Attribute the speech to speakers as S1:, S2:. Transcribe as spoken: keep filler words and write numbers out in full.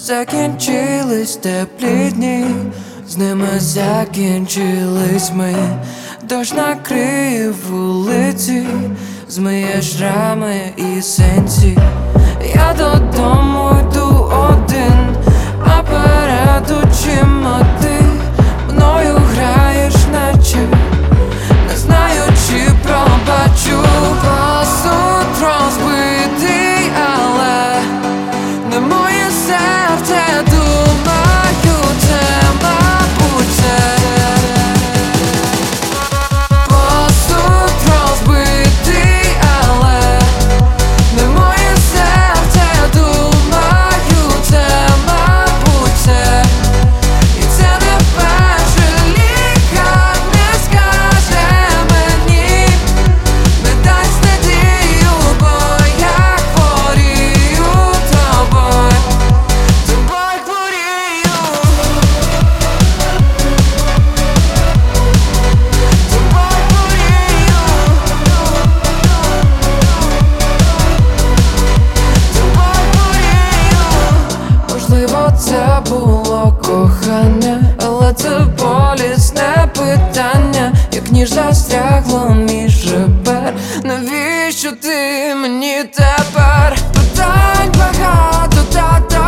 S1: Закінчились теплі дні, з ними закінчились ми. Дощ накриє вулиці, змиє шрами і синці. Я додому йду один, а перед очима ти мною граєш, наче не знаю, чи пробачу. Посуд розбитий, але не моє серце, думаю, це, мабуть, це. Посуд розбитий, але не моє серце, думаю, це, мабуть, це. І це не перший лікар не скаже мені, не дасть надію, бо я хворію тобою, тобою хворію, тобою хворію, тобою хворію. Можливо, це було кохання, але це болісне питання, як ніж застрягло між ребер. Навіщо ти мені тепер? Питань багато, та-та